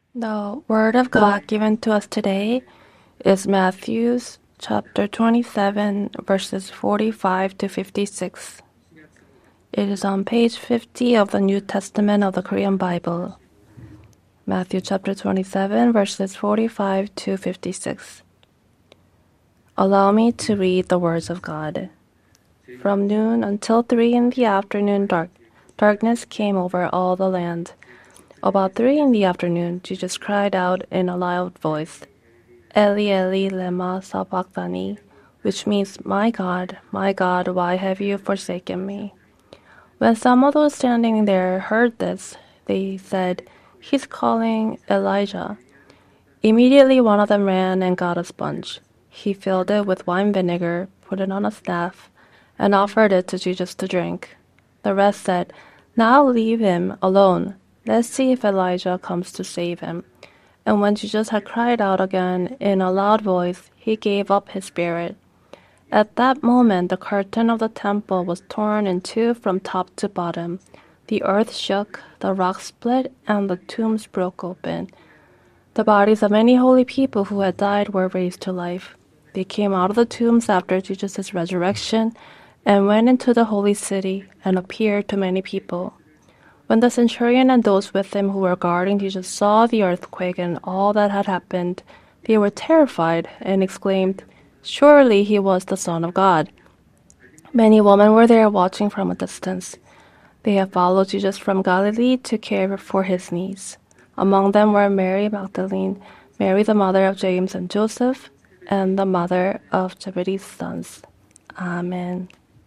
The Word of God given to us today is Matthew chapter 27, verses 45 to 56. It is on page 50 of the New Testament of the Korean Bible. Matthew chapter 27, verses 45 to 56. Allow me to read the words of God. From noon until 3 in the afternoon, darkness came over all the land. About 3 in the afternoon, Jesus cried out in a loud voice, Eli, Eli, lema sabachthani, which means, my God, why have you forsaken me? When some of those standing there heard this, they said, He's calling Elijah. Immediately one of them ran and got a sponge. He filled it with wine vinegar, put it on a staff, and offered it to Jesus to drink. The rest said, Now leave him alone. Let's see if Elijah comes to save him. And when Jesus had cried out again in a loud voice, he gave up his spirit. At that moment, the curtain of the temple was torn in two from top to bottom. The earth shook, the rocks split, and the tombs broke open. The bodies of many holy people who had died were raised to life. They came out of the tombs after Jesus' resurrection and went into the holy city and appeared to many people. When the centurion and those with him who were guarding Jesus saw the earthquake and all that had happened, they were terrified and exclaimed, Surely he was the Son of God. Many women were there watching from a distance. They had followed Jesus from Galilee to care for his needs. Among them were Mary Magdalene, Mary the mother of James and Joseph, and the mother of Zebedee's sons. Amen.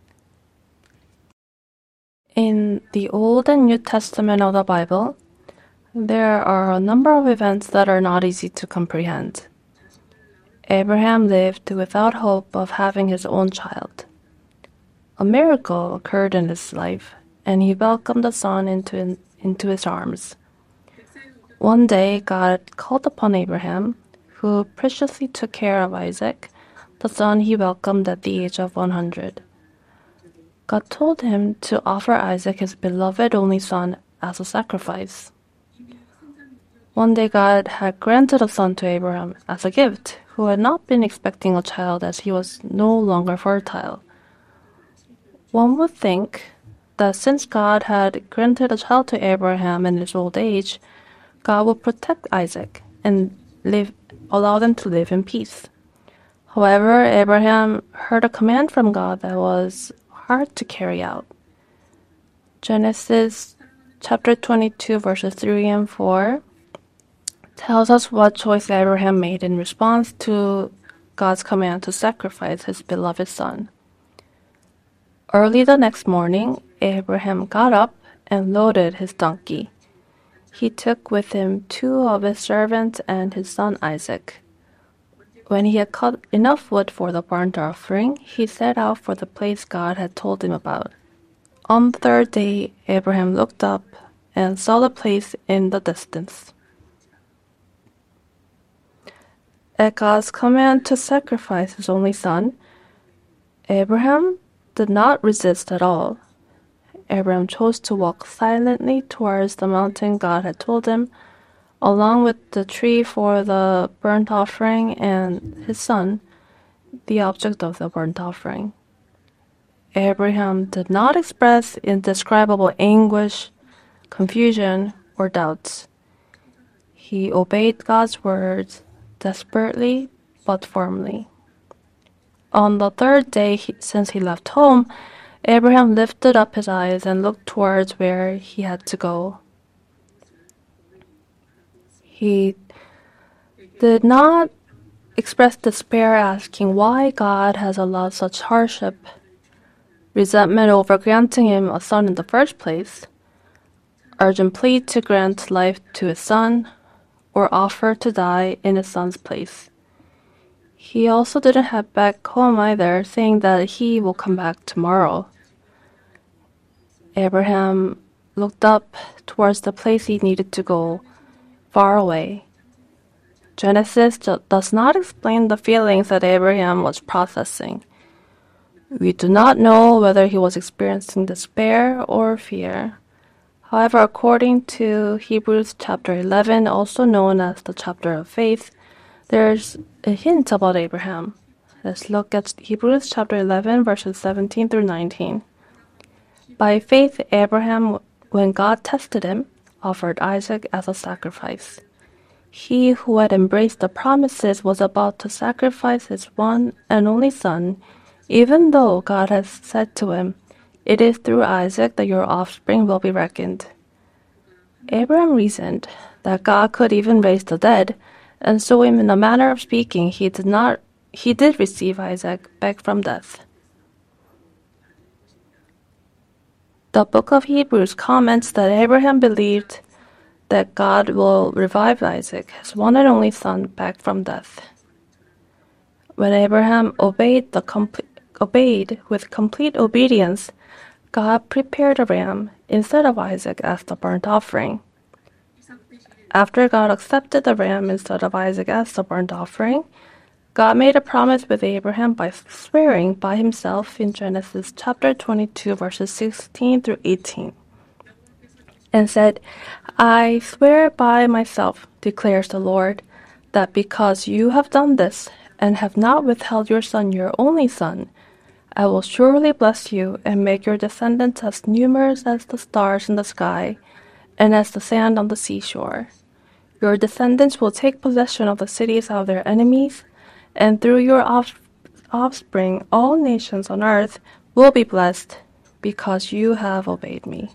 In the Old and New Testament of the Bible, there are a number of events that are not easy to comprehend. Abraham lived without hope of having his own child. A miracle occurred in his life, and he welcomed the son into his arms. One day, God called upon Abraham, who preciously took care of Isaac, the son he welcomed at the age of 100. God told him to offer Isaac, his beloved only son, as a sacrifice. One day God had granted a son to Abraham as a gift, who had not been expecting a child as he was no longer fertile. One would think that since God had granted a child to Abraham in his old age, God would protect Isaac and allow them to live in peace. However, Abraham heard a command from God that was hard to carry out. Genesis chapter 22 verses 3 and 4 tells us what choice Abraham made in response to God's command to sacrifice his beloved son. Early the next morning, Abraham got up and loaded his donkey. He took with him 2 of his servants and his son Isaac. When he had cut enough wood for the burnt offering, he set out for the place God had told him about. On the third day, Abraham looked up and saw the place in the distance. At God's command to sacrifice his only son, Abraham did not resist at all. Abraham chose to walk silently towards the mountain God had told him, along with the tree for the burnt offering and his son, the object of the burnt offering. Abraham did not express indescribable anguish, confusion, or doubts. He obeyed God's words desperately but firmly. On the third day since he left home, Abraham lifted up his eyes and looked towards where he had to go. He did not express despair, asking why God has allowed such hardship, resentment over granting him a son in the first place, urgent plea to grant life to his son, or offer to die in his son's place. He also didn't head back home either, saying that he will come back tomorrow. Abraham looked up towards the place he needed to go, far away. Genesis does not explain the feelings that Abraham was processing. We do not know whether he was experiencing despair or fear. However, according to Hebrews chapter 11, also known as the chapter of faith, there's a hint about Abraham. Let's look at Hebrews chapter 11, verses 17 through 19. By faith, Abraham, when God tested him, offered Isaac as a sacrifice. He who had embraced the promises was about to sacrifice his one and only son, even though God had said to him, "It is through Isaac that your offspring will be reckoned." Abraham reasoned that God could even raise the dead, and so in a manner of speaking, he did receive Isaac back from death. The book of Hebrews comments that Abraham believed that God will revive Isaac, his one and only son, back from death. When Abraham obeyed with complete obedience, God prepared a ram instead of Isaac as the burnt offering. After God accepted the ram instead of Isaac as the burnt offering, God made a promise with Abraham by swearing by himself in Genesis chapter 22, verses 16 through 18, and said, "I swear by myself, declares the Lord, that because you have done this and have not withheld your son, your only son, I will surely bless you and make your descendants as numerous as the stars in the sky and as the sand on the seashore. Your descendants will take possession of the cities of their enemies, and through your offspring all nations on earth will be blessed because you have obeyed me."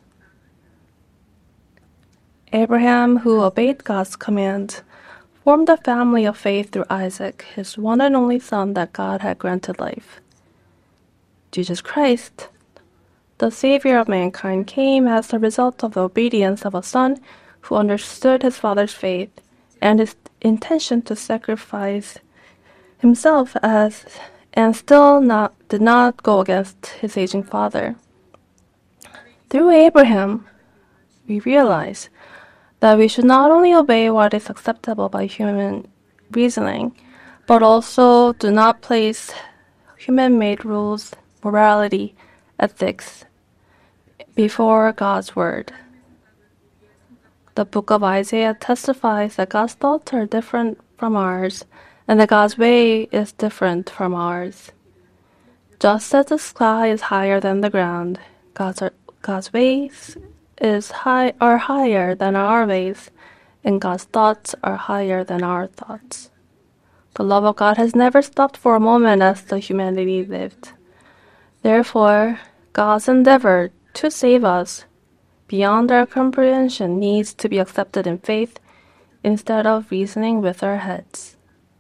Abraham, who obeyed God's command, formed a family of faith through Isaac, his one and only son that God had granted life. Jesus Christ, the Savior of mankind, came as the result of the obedience of a son who understood his father's faith and his intention to sacrifice himself and still did not go against his aging father. Through Abraham, we realize that we should not only obey what is acceptable by human reasoning, but also do not place human-made rules, morality, ethics before God's word. The book of Isaiah testifies that God's thoughts are different from ours, and that God's way is different from ours. Just as the sky is higher than the ground, God's ways are higher than our ways, and God's thoughts are higher than our thoughts. The love of God has never stopped for a moment as the humanity lived. Therefore, God's endeavor to save us beyond our comprehension needs to be accepted in faith instead of reasoning with our heads.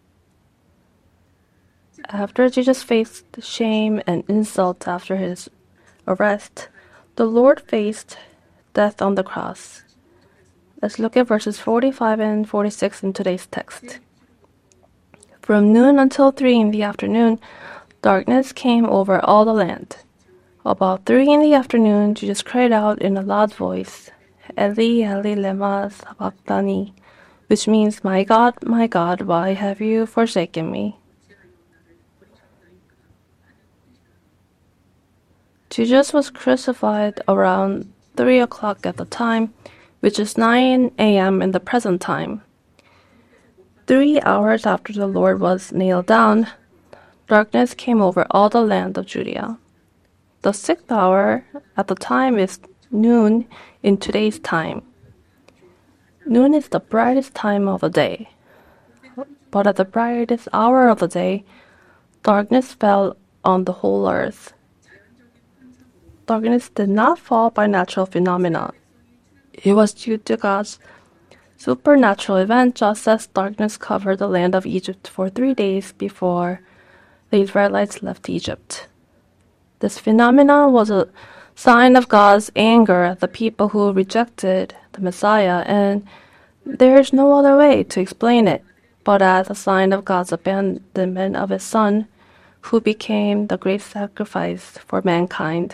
After Jesus faced shame and insult after his arrest, the Lord faced death on the cross. Let's look at verses 45 and 46 in today's text. From noon until 3 in the afternoon, darkness came over all the land. About 3 in the afternoon, Jesus cried out in a loud voice, "Eli, Eli, lema sabachthani," which means, my God, why have you forsaken me?" Jesus was crucified around 3 o'clock at the time, which is 9 a.m. in the present time. 3 hours after the Lord was nailed down, darkness came over all the land of Judea. The 6th hour at the time is noon in today's time. Noon is the brightest time of the day. But at the brightest hour of the day, darkness fell on the whole earth. Darkness did not fall by natural phenomena. It was due to God's supernatural event, just as darkness covered the land of Egypt for 3 days before the Israelites left Egypt. This phenomenon was a sign of God's anger at the people who rejected the Messiah, and there is no other way to explain it but as a sign of God's abandonment of his Son, who became the great sacrifice for mankind.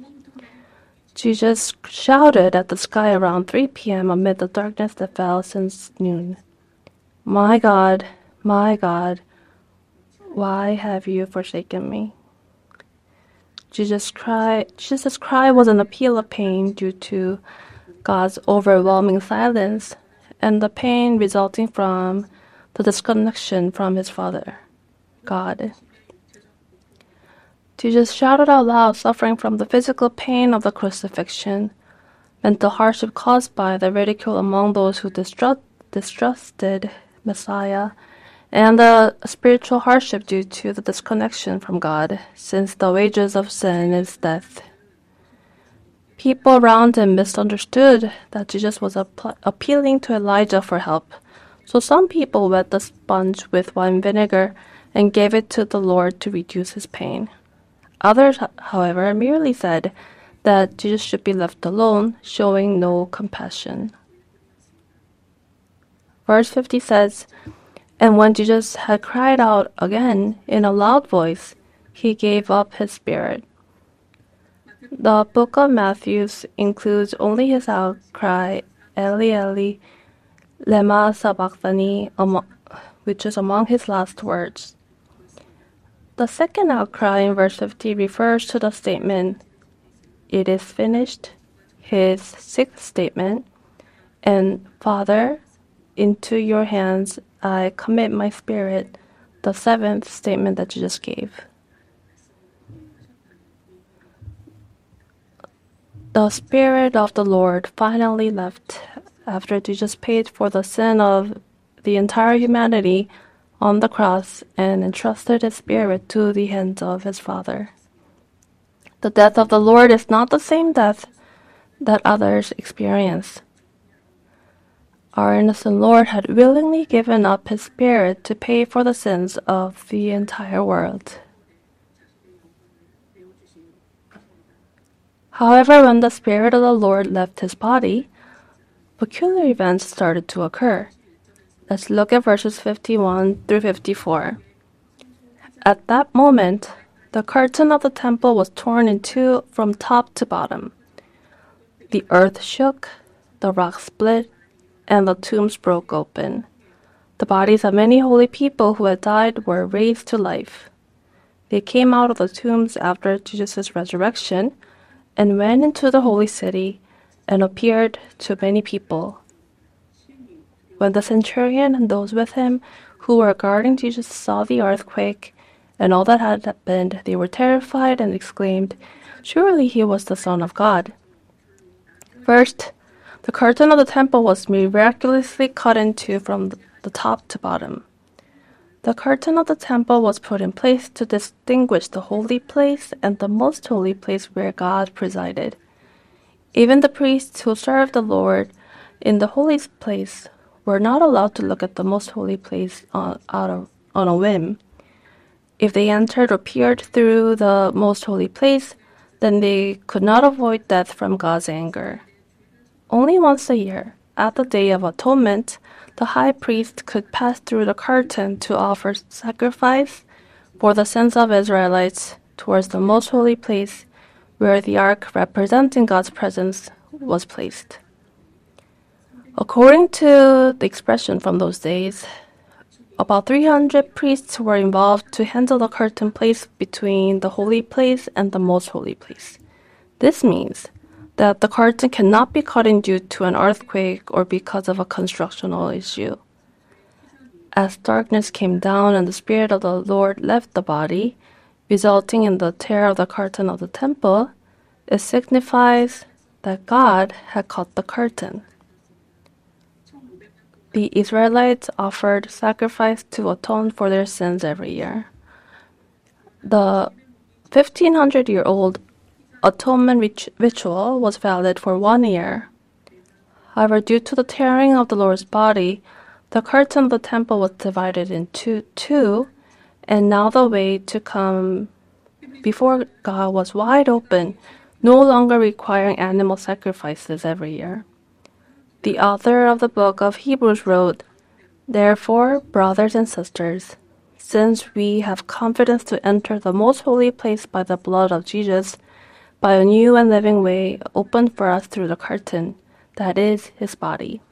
Jesus shouted at the sky around 3 p.m. amid the darkness that fell since noon, my God, why have you forsaken me?" Jesus' cry was an appeal of pain due to God's overwhelming silence, and the pain resulting from the disconnection from his Father, God. Jesus shouted out loud, suffering from the physical pain of the crucifixion, mental hardship caused by the ridicule among those who distrusted Messiah, and the spiritual hardship due to the disconnection from God, since the wages of sin is death. People around him misunderstood that Jesus was appealing to Elijah for help, so some people wet the sponge with wine vinegar and gave it to the Lord to reduce his pain. Others, however, merely said that Jesus should be left alone, showing no compassion. Verse 50 says, "And when Jesus had cried out again in a loud voice, he gave up his spirit." The book of Matthew includes only his outcry, "Eli, Eli, lema sabachthani," which is among his last words. The second outcry in verse 50 refers to the statement, "It is finished," his sixth statement, and "Father, into your hands I commit my spirit," the seventh statement that Jesus gave. The Spirit of the Lord finally left after Jesus paid for the sin of the entire humanity on the cross and entrusted his Spirit to the hands of his Father. The death of the Lord is not the same death that others experience. Our innocent Lord had willingly given up his Spirit to pay for the sins of the entire world. However, when the Spirit of the Lord left his body, peculiar events started to occur. Let's look at verses 51 through 54. At that moment, the curtain of the temple was torn in two from top to bottom. The earth shook, the rocks split, and the tombs broke open. The bodies of many holy people who had died were raised to life. They came out of the tombs after Jesus' resurrection and went into the holy city and appeared to many people. When the centurion and those with him who were guarding Jesus saw the earthquake and all that had happened, they were terrified and exclaimed, "Surely he was the Son of God." First, the curtain of the temple was miraculously cut in two from the top to bottom. The curtain of the temple was put in place to distinguish the holy place and the most holy place where God presided. Even the priests who served the Lord in the holy place were not allowed to look at the most holy place on a whim. If they entered or peered through the most holy place, then they could not avoid death from God's anger. Only once a year, at the Day of Atonement, the high priest could pass through the curtain to offer sacrifice for the sins of Israelites towards the most holy place where the ark representing God's presence was placed. According to the expression from those days, about 300 priests were involved to handle the curtain placed between the holy place and the most holy place. This means that the curtain cannot be cut in due to an earthquake or because of a constructional issue. As darkness came down and the Spirit of the Lord left the body, resulting in the tear of the curtain of the temple, it signifies that God had cut the curtain. The Israelites offered sacrifice to atone for their sins every year. The 1500-year-old atonement ritual was valid for 1 year. However, due to the tearing of the Lord's body, the curtain of the temple was divided into two, and now the way to come before God was wide open, no longer requiring animal sacrifices every year. The author of the book of Hebrews wrote, "Therefore, brothers and sisters, since we have confidence to enter the most holy place by the blood of Jesus, by a new and living way opened for us through the curtain, that is, his body."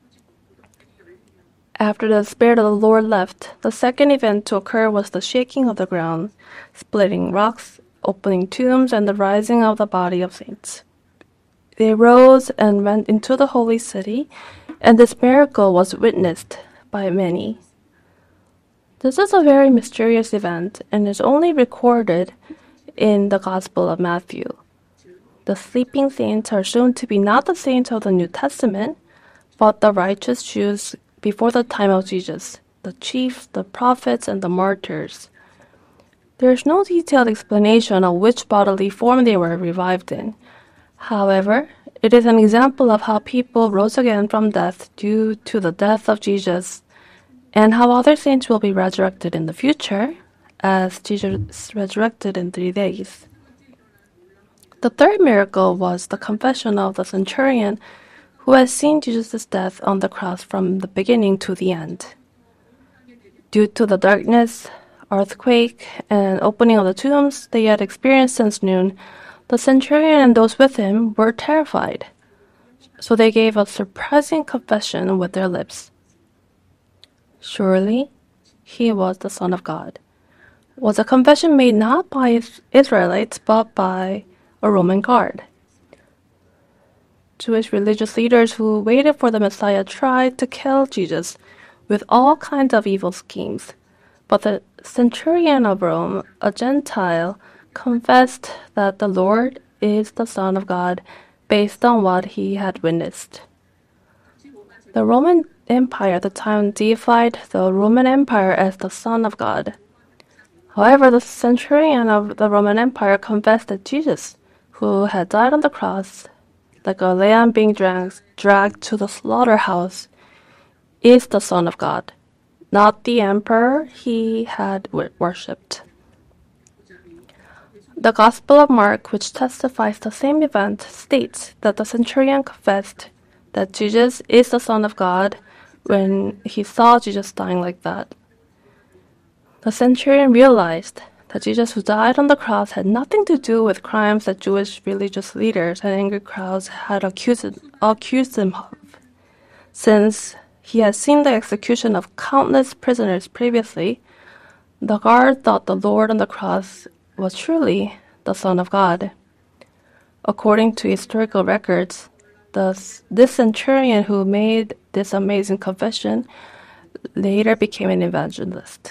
After the Spirit of the Lord left, the second event to occur was the shaking of the ground, splitting rocks, opening tombs, and the rising of the body of saints. They rose and went into the holy city, and this miracle was witnessed by many. This is a very mysterious event and is only recorded in the Gospel of Matthew. The sleeping saints are shown to be not the saints of the New Testament, but the righteous Jews before the time of Jesus, the chiefs, the prophets, and the martyrs. There is no detailed explanation of which bodily form they were revived in. However, it is an example of how people rose again from death due to the death of Jesus, and how other saints will be resurrected in the future, as Jesus resurrected in 3 days. The third miracle was the confession of the centurion who has seen Jesus' death on the cross from the beginning to the end. Due to the darkness, earthquake, and opening of the tombs they had experienced since noon, the centurion and those with him were terrified. So they gave a surprising confession with their lips. Surely, he was the Son of God. Was a confession made not by Israelites, but by a Roman guard. Jewish religious leaders who waited for the Messiah tried to kill Jesus with all kinds of evil schemes. But the centurion of Rome, a Gentile, confessed that the Lord is the Son of God based on what he had witnessed. The Roman Empire at the time deified the Roman Empire as the Son of God. However, the centurion of the Roman Empire confessed that Jesus, who had died on the cross, like a lamb being dragged to the slaughterhouse, is the Son of God, not the emperor he had worshipped. The Gospel of Mark, which testifies the same event, states that the centurion confessed that Jesus is the Son of God when he saw Jesus dying like that. The centurion realized that Jesus who died on the cross had nothing to do with crimes that Jewish religious leaders and angry crowds had accused him of, since he had seen the execution of countless prisoners previously. The guard thought the Lord on the cross was truly the Son of God. According to historical records, this centurion who made this amazing confession later became an evangelist.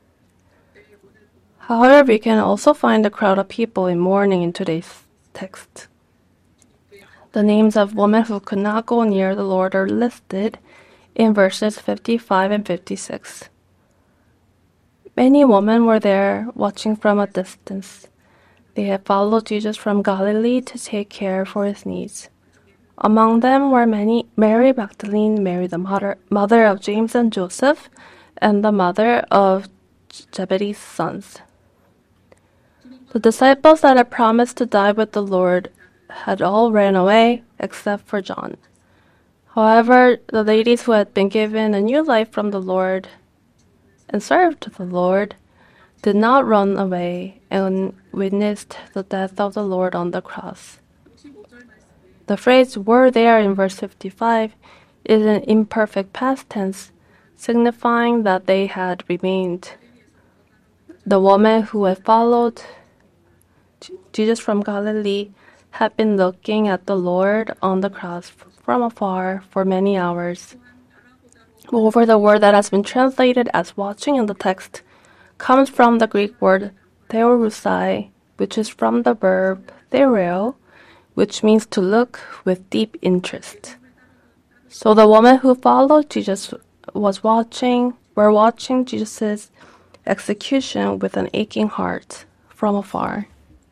However, we can also find a crowd of people in mourning in today's text. The names of women who could not go near the Lord are listed in verses 55 and 56. Many women were there watching from a distance. They had followed Jesus from Galilee to take care for his needs. Among them were Mary Magdalene, Mary the mother of James and Joseph, and the mother of Zebedee's sons. The disciples that had promised to die with the Lord had all ran away except for John. However, the ladies who had been given a new life from the Lord and served the Lord did not run away and witnessed the death of the Lord on the cross. The phrase "were there" in verse 55 is an imperfect past tense, signifying that they had remained. The woman who had followed Jesus from Galilee had been looking at the Lord on the cross from afar for many hours. Moreover, the word that has been translated as watching in the text comes from the Greek word theorusai, which is from the verb theoreo, which means to look with deep interest. So the woman who followed Jesus were watching Jesus' execution with an aching heart from afar.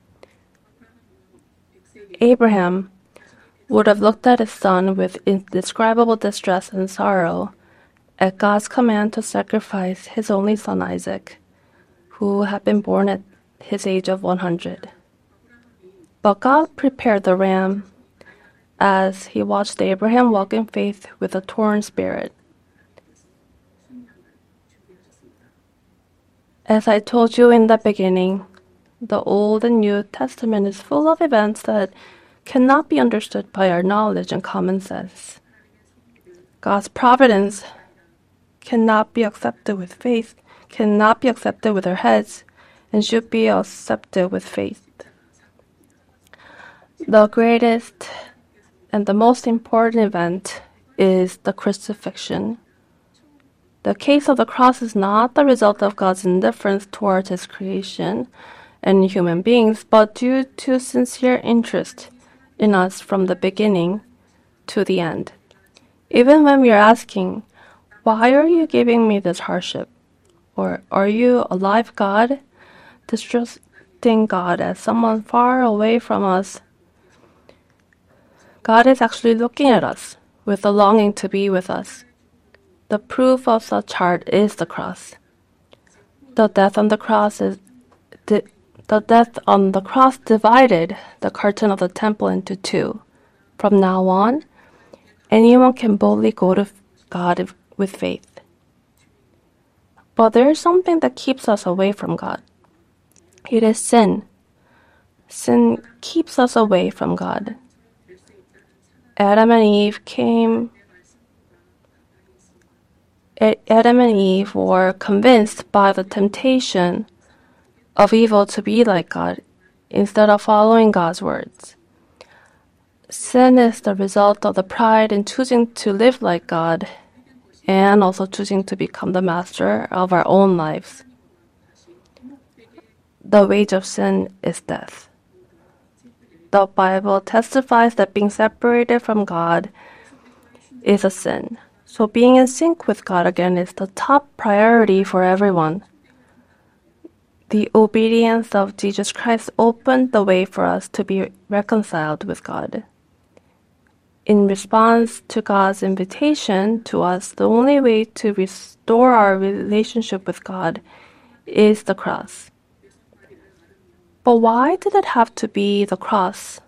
Abraham would have looked at his son with indescribable distress and sorrow at God's command to sacrifice his only son Isaac, who had been born at his age of 100. But God prepared the ram as he watched Abraham walk in faith with a torn spirit. As I told you in the beginning, the Old and New Testament is full of events that cannot be understood by our knowledge and common sense. God's providence cannot be accepted with faith, cannot be accepted with our heads, and should be accepted with faith. The greatest And the most important event is the crucifixion. The case of the cross is not the result of God's indifference towards His creation and human beings, but due to sincere interest in us from the beginning to the end. Even when we are asking, "Why are you giving me this hardship?" Or, "Are you alive, God?" Distrusting God as someone far away from us, God is actually looking at us with a longing to be with us. The proof of such heart is the cross. The death on the cross divided the curtain of the temple into two. From now on, anyone can boldly go to God with faith. But there is something that keeps us away from God. It is sin. Sin keeps us away from God. Adam and Eve were convinced by the temptation of evil to be like God instead of following God's words. Sin is the result of the pride in choosing to live like God and also choosing to become the master of our own lives. The wage of sin is death. The Bible testifies that being separated from God is a sin. So being in sync with God again is the top priority for everyone. The obedience of Jesus Christ opened the way for us to be reconciled with God. In response to God's invitation to us, the only way to restore our relationship with God is the cross. But why did it have to be the cross?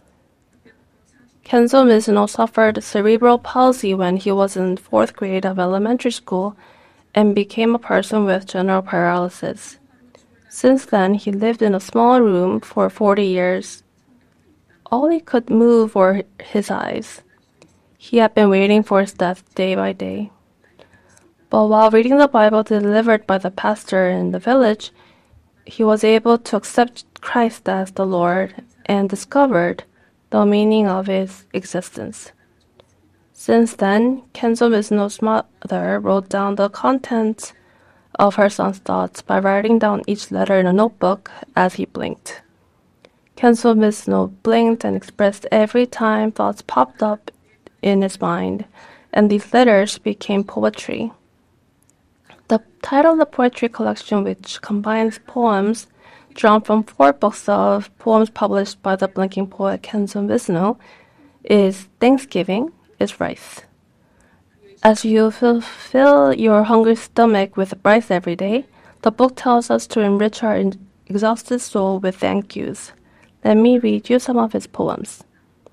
Kenzo Mizuno suffered cerebral palsy when he was in 4th grade of elementary school and became a person with general paralysis. Since then, he lived in a small room for 40 years. All he could move were his eyes. He had been waiting for his death day by day. But while reading the Bible delivered by the pastor in the village, he was able to accept Christ as the Lord and discovered the meaning of his existence. Since then, Kenzo Mizuno's mother wrote down the contents of her son's thoughts by writing down each letter in a notebook as he blinked. Kenzo Mizuno blinked and expressed every time thoughts popped up in his mind, and these letters became poetry. The title of the poetry collection, which combines poems drawn from 4 books of poems published by the blinking poet Kenzo Mizuno, is Thanksgiving is Rice. As you fulfill your hungry stomach with rice every day, the book tells us to enrich our exhausted soul with thank yous. Let me read you some of his poems.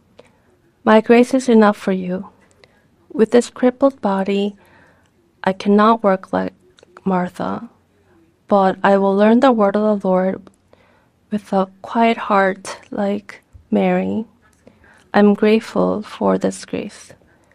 My grace is enough for you. With this crippled body, I cannot work like Martha, but I will learn the word of the Lord with a quiet heart like Mary. I'm grateful for this grace.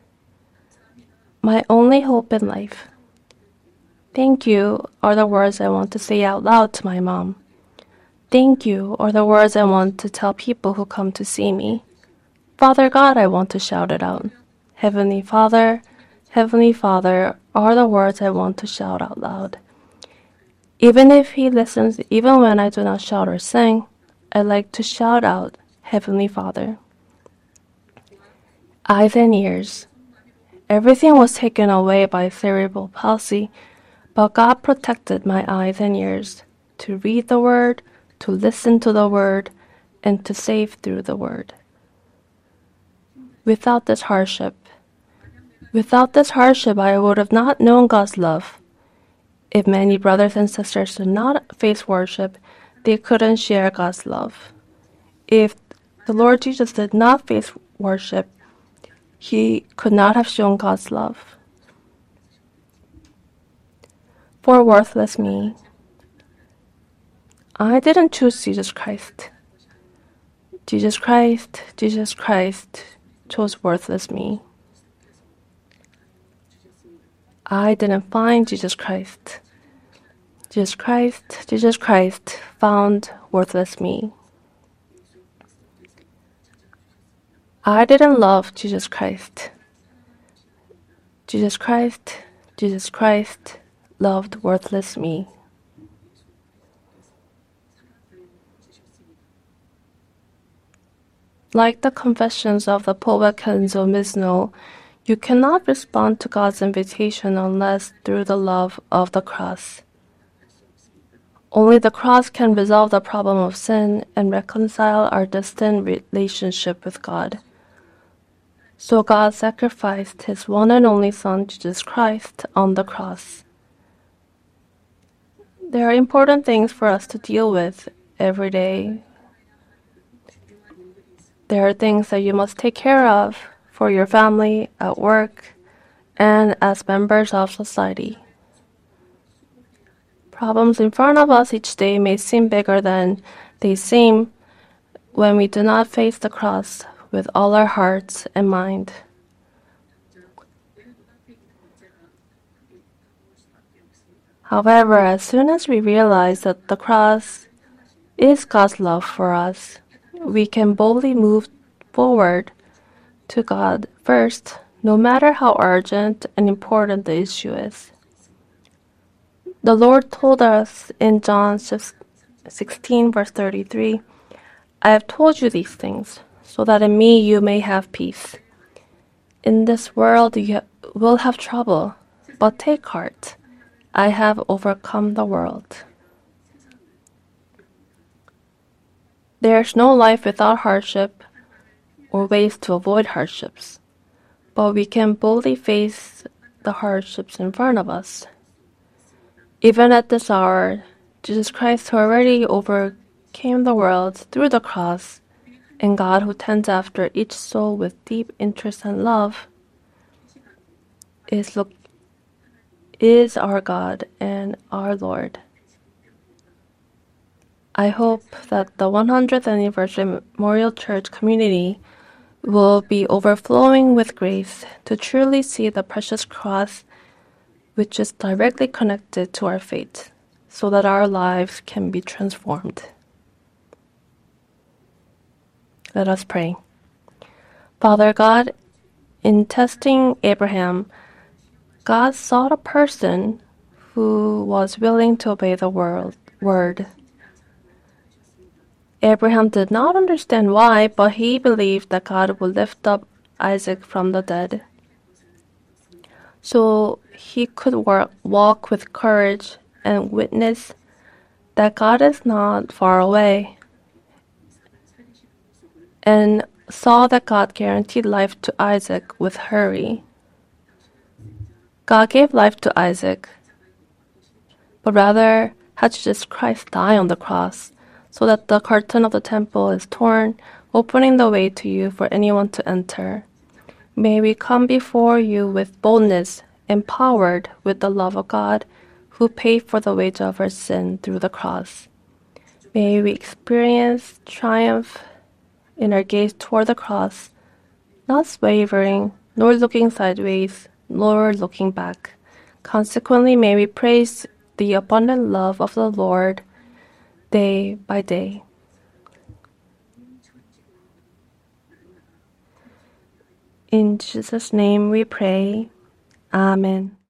My only hope in life. Thank you are the words I want to say out loud to my mom. Thank you are the words I want to tell people who come to see me. Father God, I want to shout it out. Heavenly Father are the words I want to shout out loud. Even if He listens, even when I do not shout or sing, I like to shout out, Heavenly Father. Eyes and ears. Everything was taken away by cerebral palsy, but God protected my eyes and ears to read the Word, to listen to the Word, and to save through the Word. Without this hardship, I would have not known God's love. If many brothers and sisters did not face worship, they couldn't share God's love. If the Lord Jesus did not face worship, He could not have shown God's love. For worthless me, I didn't choose Jesus Christ. Jesus Christ chose worthless me. I didn't find Jesus Christ. Jesus Christ found worthless me. I didn't love Jesus Christ. Jesus Christ, Jesus Christ loved worthless me. Like the confessions of the poet Kenzo Misno, you cannot respond to God's invitation unless through the love of the cross. Only the cross can resolve the problem of sin and reconcile our distant relationship with God. So God sacrificed His one and only Son, Jesus Christ, on the cross. There are important things for us to deal with every day. There are things that you must take care of for your family, at work, and as members of society. Problems in front of us each day may seem bigger than they seem when we do not face the cross with all our hearts and mind. However, as soon as we realize that the cross is God's love for us, we can boldly move forward to God first, no matter how urgent and important the issue is. The Lord told us in John 16, verse 33, I have told you these things, so that in me you may have peace. In this world you will have trouble, but take heart. I have overcome the world. There's no life without hardship or ways to avoid hardships, but we can boldly face the hardships in front of us. Even at this hour, Jesus Christ, who already overcame the world through the cross, and God who tends after each soul with deep interest and love, is our God and our Lord. I hope that the 100th Anniversary Memorial Church community will be overflowing with grace to truly see the precious cross which is directly connected to our faith, so that our lives can be transformed. Let us pray. Father God, in testing Abraham, God sought a person who was willing to obey the word. Abraham did not understand why, but he believed that God would lift up Isaac from the dead. So he could walk with courage and witness that God is not far away, and saw that God guaranteed life to Isaac with hurry. God gave life to Isaac, but rather had Jesus Christ die on the cross, so that the curtain of the temple is torn, opening the way to you for anyone to enter. May we come before you with boldness, empowered with the love of God, who paid for the wage of our sin through the cross. May we experience triumph in our gaze toward the cross, not wavering, nor looking sideways, nor looking back. Consequently, may we praise the abundant love of the Lord day by day. In Jesus' name we pray. Amen.